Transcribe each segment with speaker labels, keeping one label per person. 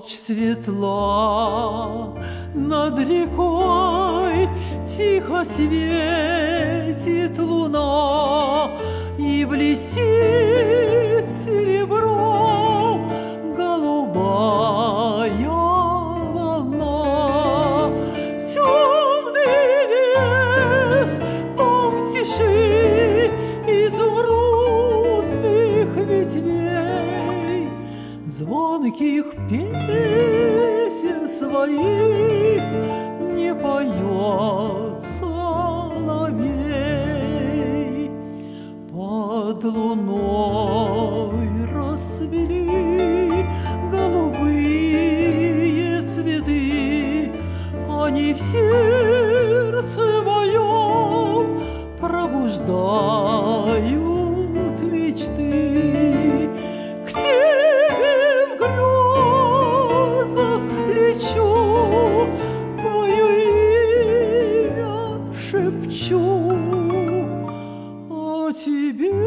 Speaker 1: Ночь светла, над рекой тихо светит луна, и блестит серебром голубая волна. Темный лес, том тиши изумрудных ветвей, звонких песен своих не поет соловей. Под луной расцвели голубые цветы, они в сердце моем пробуждают мечты. К тебе в грезах лечу, твое имя шепчу, а тебе,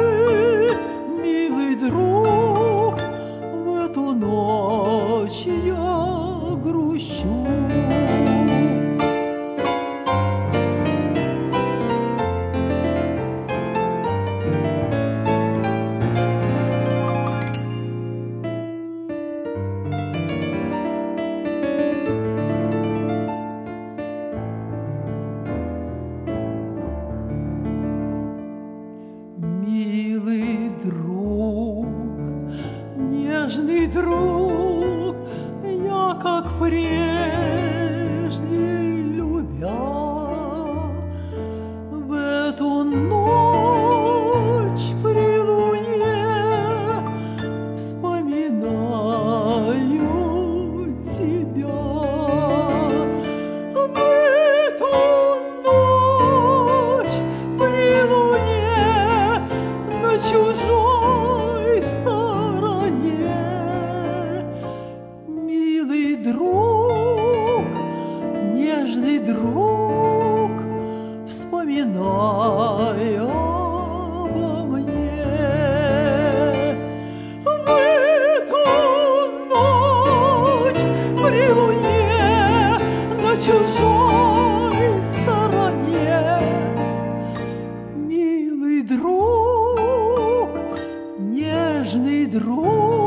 Speaker 1: милый друг, в эту ночь я грущу. Милый друг, нежный друг, я как прежде любя, в эту ночь при луне вспоминаю тебя. В эту ночь при луне на чужой стороне, милый друг, нежный друг, вспоминай обо мне. В эту ночь при луне на чужой стороне, милый друг, нежный друг,